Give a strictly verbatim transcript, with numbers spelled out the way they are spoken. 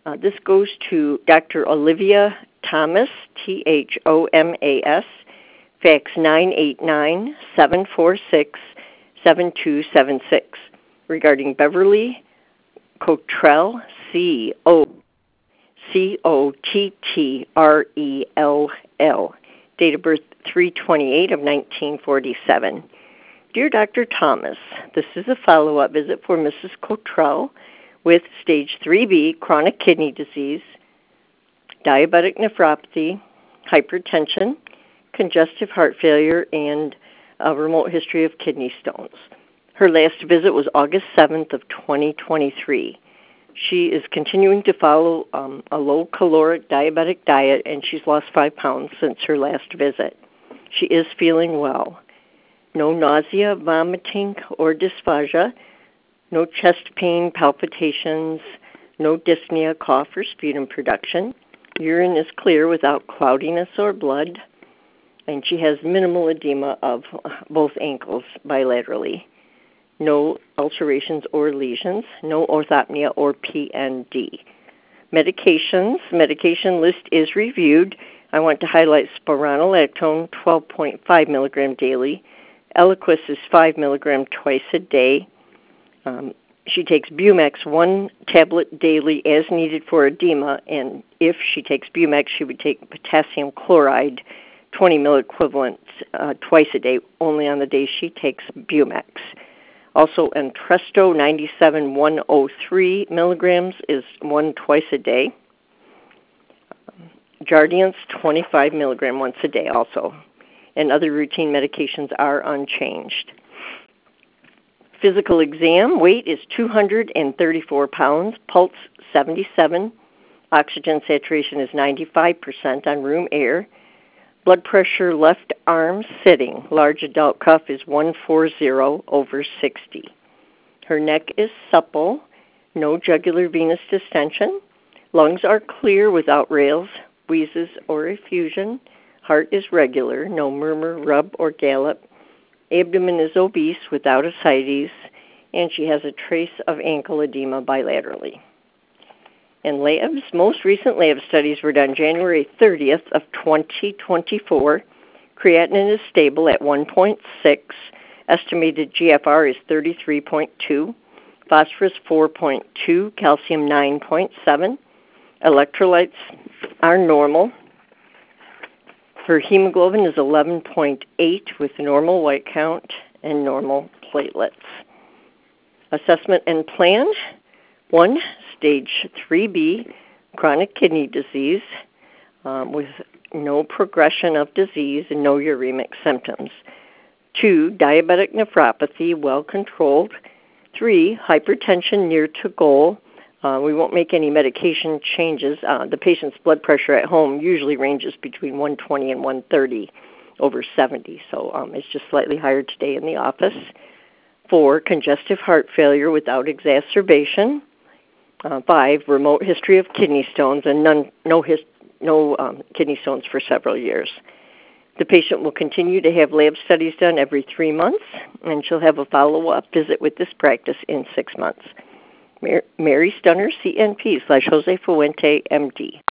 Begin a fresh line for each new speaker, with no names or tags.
Uh, this goes to Doctor Olivia Thomas, T H O M A S, fax nine eight nine, seven four six, seven two seven six, regarding Beverly Cottrell, C O C O T T R E L L, date of birth three twenty-eight of nineteen forty-seven. Dear Doctor Thomas, this is a follow-up visit for Missus Cottrell with stage three B chronic kidney disease, diabetic nephropathy, hypertension, congestive heart failure, and a remote history of kidney stones. Her last visit was August seventh of twenty twenty-three. She is continuing to follow um, a low-caloric diabetic diet, and she's lost five pounds since her last visit. She is feeling well. No nausea, vomiting, or dysphagia, no chest pain, palpitations, no dyspnea, cough, or sputum production. Urine is clear without cloudiness or blood, and she has minimal edema of both ankles bilaterally. No ulcerations or lesions, no orthopnea or P N D. Medications, medication list is reviewed. I want to highlight spironolactone, twelve point five milligram daily. Eliquis is five milligram twice a day. Um, she takes Bumex, one tablet daily as needed for edema, and if she takes Bumex, she would take potassium chloride, twenty milliequivalents uh, twice a day, only on the days she takes Bumex. Also, Entresto ninety-seven one oh three milligrams is one twice a day. Jardiance twenty-five milligram once a day also. And other routine medications are unchanged. Physical exam, weight is two hundred thirty-four pounds, pulse seventy-seven, oxygen saturation is ninety-five percent on room air. Blood pressure left arm sitting, large adult cuff is one forty over sixty. Her neck is supple, no jugular venous distension. Lungs are clear without rales, wheezes, or effusion. Heart is regular, no murmur, rub, or gallop. Abdomen is obese without ascites, and she has a trace of ankle edema bilaterally. And labs, most recent lab studies were done January thirtieth of twenty twenty-four. Creatinine is stable at one point six. Estimated G F R is thirty-three point two. Phosphorus four point two. Calcium nine point seven. Electrolytes are normal. Her hemoglobin is eleven point eight with normal white count and normal platelets. Assessment and plan. One, stage three B, chronic kidney disease um, with no progression of disease and no uremic symptoms. Two, diabetic nephropathy, well controlled. Three, hypertension near to goal. Uh, we won't make any medication changes. Uh, the patient's blood pressure at home usually ranges between one twenty and one thirty over seventy, so um, it's just slightly higher today in the office. Four, congestive heart failure without exacerbation. Uh, five, remote history of kidney stones and none, no, his, no um, kidney stones for several years. The patient will continue to have lab studies done every three months, and she'll have a follow-up visit with this practice in six months. Mary Stunner, C N P slash Jose Fuente, M D.